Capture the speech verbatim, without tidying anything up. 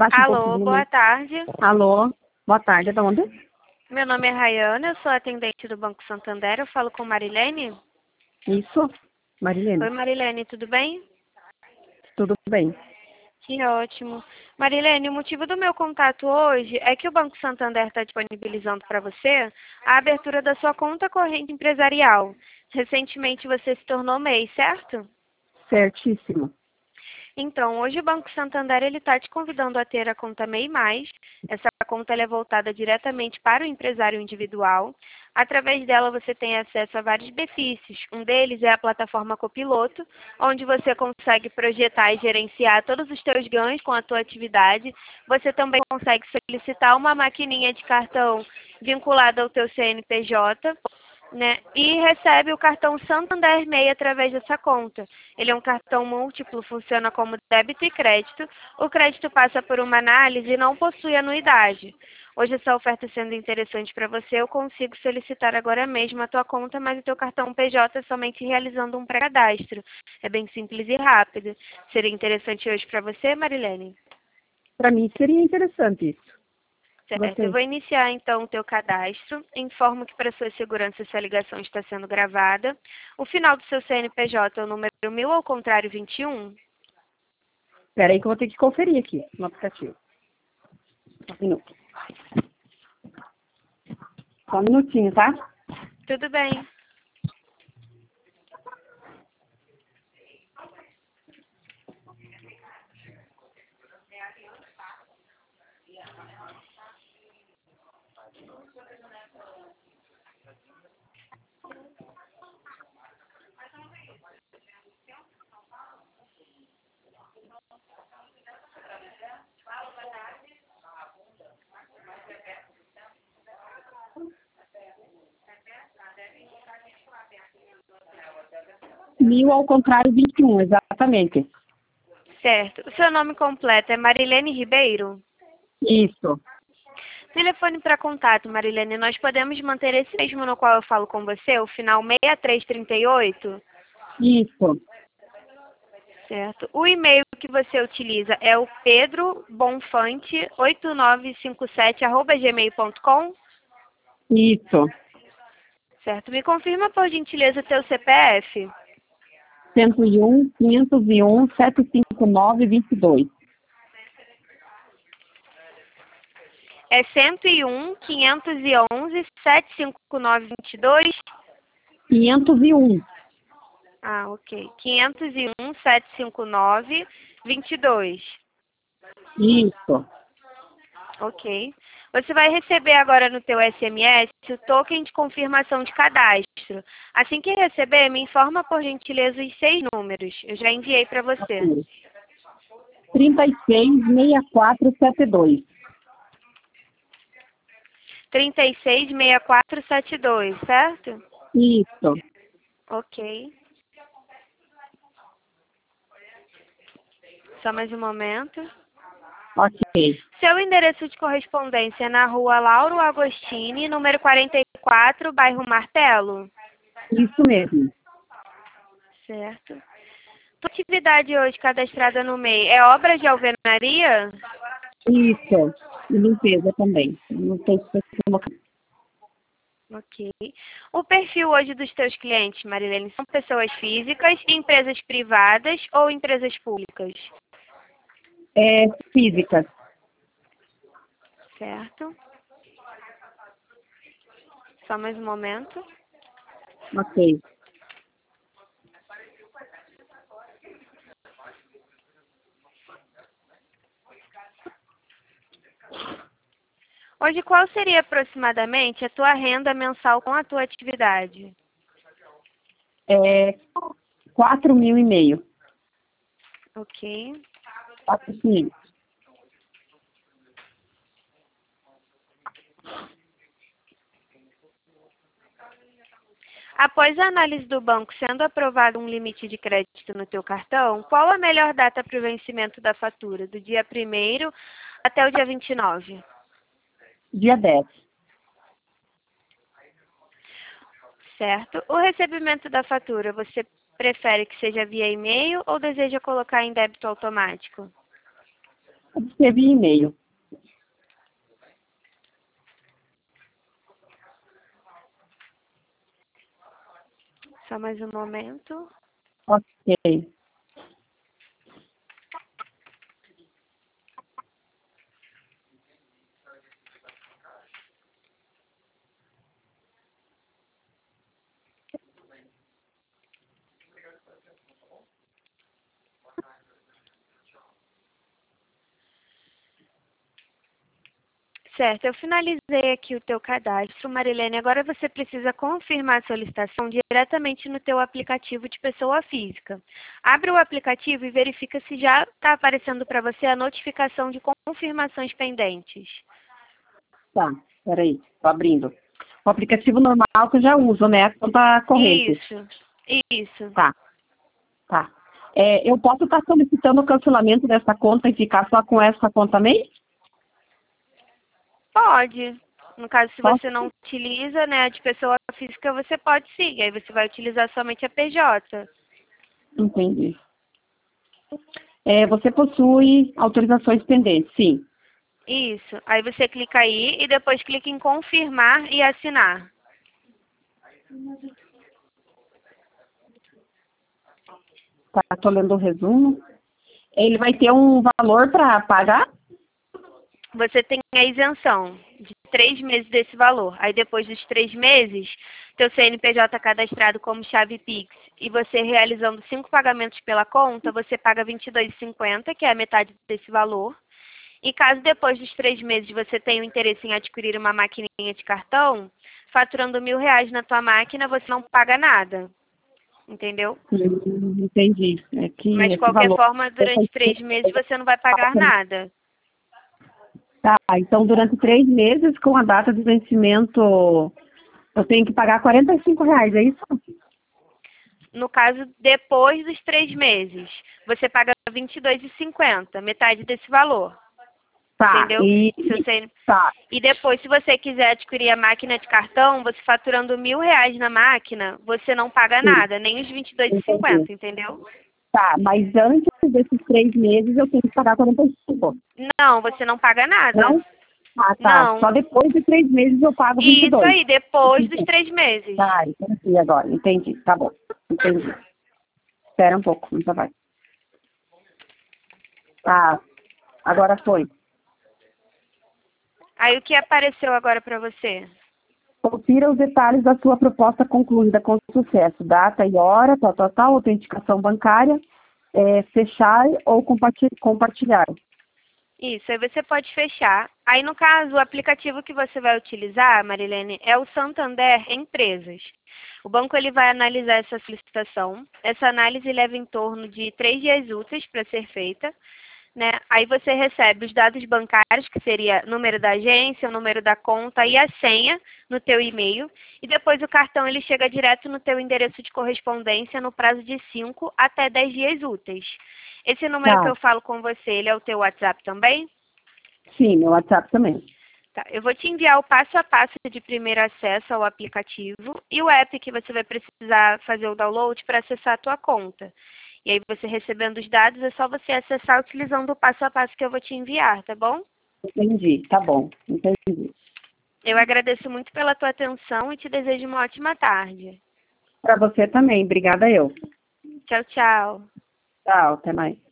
Baixa um pouquinho Alô, no boa meio. tarde. Alô, boa tarde, é de onde? Meu nome é Rayana, eu sou atendente do Banco Santander. Eu falo com Marilene. Isso, Marilene, Oi, Marilene, tudo bem? tudo bem. Que ótimo. Marilene, o motivo do meu contato hoje é que o Banco Santander está disponibilizando para você a abertura da sua conta corrente empresarial. Recentemente você se tornou M E I, certo? Certíssimo. Então, hoje o Banco Santander ele está te convidando a ter a conta M E I mais. Essa conta ela é voltada diretamente para o empresário individual. Através dela você tem acesso a vários benefícios. Um deles é a plataforma Copiloto, onde você consegue projetar e gerenciar todos os seus ganhos com a tua atividade. Você também consegue solicitar uma maquininha de cartão vinculada ao teu C N P J. Né? E recebe o cartão Santander M E I através dessa conta. Ele é um cartão múltiplo, funciona como débito e crédito. O crédito passa por uma análise e não possui anuidade. Hoje essa oferta sendo interessante para você, eu consigo solicitar agora mesmo a tua conta, mas o teu cartão P J é somente realizando um pré-cadastro. É bem simples e rápido. Seria interessante hoje para você, Marilene? Para mim seria interessante isso. Certo, eu Gostei. vou iniciar então o teu cadastro. Informo que para sua segurança essa ligação está sendo gravada. O final do seu C N P J é o número mil ao contrário vinte e um. Espera aí que eu vou ter que conferir aqui no aplicativo. Só um minuto. Só um minutinho, tá? Tudo bem. Mil ao contrário, vinte e um, exatamente. Certo. O seu nome completo é Marilene Ribeiro? Isso, Telefone para contato, Marilene. Nós podemos manter esse mesmo no qual eu falo com você, o final seis três três oito? isso, Certo. O e-mail que você utiliza é o pedrobonfante oito nove cinco sete arroba gmail ponto com? isso. Certo. Me confirma, por gentileza, teu C P F. cento e um, quinhentos e um, setecentos e cinquenta e nove, vinte e dois. É cento e um, quinhentos e onze, setecentos e cinquenta e nove, vinte e dois? quinhentos e um. Ah, ok. quinhentos e um, setecentos e cinquenta e nove, vinte e dois. Isso. Ok. Você vai receber agora no teu S M S o token de confirmação de cadastro. Assim que receber, me informa, por gentileza, os seis números. Eu já enviei para você. trinta e seis, sessenta e quatro, setenta e dois. trinta e seis, sessenta e quatro, setenta e dois, certo? Isso. Ok. Só mais um momento. Ok. Seu endereço de correspondência é na rua Lauro Agostini, número quarenta e quatro, bairro Martelo? Isso mesmo. Certo. Tua atividade hoje cadastrada no M E I é obra de alvenaria? Isso. E limpeza também. Não sei se você... Ok. O perfil hoje dos teus clientes, Marilene, são pessoas físicas, empresas privadas ou empresas públicas? É física. Certo. Só mais um momento. Ok. Hoje, qual seria aproximadamente a tua renda mensal com a tua atividade? É quatro mil e meio. Ok. Quatro mil. Após a análise do banco sendo aprovado um limite de crédito no teu cartão, qual a melhor data para o vencimento da fatura? Do dia primeiro até o dia vinte e nove? Dia dez. Certo. O recebimento da fatura, você prefere que seja via e-mail ou deseja colocar em débito automático? Obteve e-mail. Só mais um momento. Ok. Certo, eu finalizei aqui o teu cadastro, Marilene. Agora você precisa confirmar a solicitação diretamente no teu aplicativo de pessoa física. Abre o aplicativo e verifica se já está aparecendo para você a notificação de confirmações pendentes. Tá, peraí, tô abrindo. O aplicativo normal que eu já uso, né? A conta corrente. Isso, isso. Tá, tá. É, eu posso estar solicitando o cancelamento dessa conta e ficar só com essa conta também? Pode. No caso, se Posso? você não utiliza, né, a de pessoa física, você pode sim. Aí você vai utilizar somente a P J. Entendi. É, você possui autorizações pendentes, sim. Isso. Aí você clica aí e depois clica em confirmar e assinar. Tá, tô lendo o resumo. Ele vai ter um valor para pagar? Você tem a isenção de três meses desse valor. Aí depois dos três meses, teu C N P J cadastrado como chave Pix e você realizando cinco pagamentos pela conta, você paga vinte e dois reais e cinquenta centavos, que é a metade desse valor. E caso depois dos três meses você tenha o interesse em adquirir uma maquininha de cartão, faturando mil reais na tua máquina, você não paga nada. Entendeu? Hum, entendi. É que Mas de esse qualquer valor... forma, durante três meses você não vai pagar nada. Tá, então durante três meses, com a data de vencimento, eu tenho que pagar quarenta e cinco reais, é isso? No caso, depois dos três meses, você paga vinte e dois reais e cinquenta centavos, metade desse valor. Tá, Entendeu? e... Se você... Tá, E depois, se você quiser adquirir a máquina de cartão, você faturando mil reais na máquina, você não paga sim, nada, nem os vinte e dois reais e entendi. cinquenta centavos, entendeu? Tá, mas antes desses três meses eu tenho que pagar quarenta e cinco, Não, você não paga nada. não? Ah, tá. Não. Só depois de três meses eu pago vinte e Isso dois. aí, depois dos três meses. Tá, entendi agora. Entendi. Tá bom. Entendi. Espera um pouco, já vai. Tá. Agora foi. Aí o que apareceu agora para você? Confira os detalhes da sua proposta concluída com sucesso. Data e hora, tal, tal, tal, autenticação bancária, é, fechar ou comparti- compartilhar. Isso, aí você pode fechar. Aí, no caso, o aplicativo que você vai utilizar, Marilene, é o Santander Empresas. O banco ele vai analisar essa solicitação. Essa análise leva em torno de três dias úteis para ser feita. Né? Aí você recebe os dados bancários, que seria número da agência, o número da conta e a senha no teu e-mail. E depois o cartão ele chega direto no teu endereço de correspondência no prazo de cinco até dez dias úteis. Esse número que Tá. eu falo com você, ele é o teu WhatsApp também? Sim, meu WhatsApp também. Tá, eu vou te enviar o passo a passo de primeiro acesso ao aplicativo e o app que você vai precisar fazer o download para acessar a tua conta. E aí você recebendo os dados, é só você acessar utilizando o passo a passo que eu vou te enviar, tá bom? Entendi. Tá bom. Entendi. Eu agradeço muito pela tua atenção e te desejo uma ótima tarde. Para você também. Obrigada eu. Tchau, tchau. Tchau. Até mais.